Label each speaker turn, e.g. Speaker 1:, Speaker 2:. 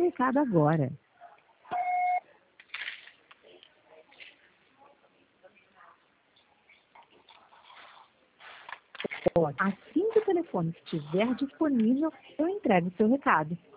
Speaker 1: seu recado agora. Assim que o telefone estiver disponível, eu entrego o seu recado.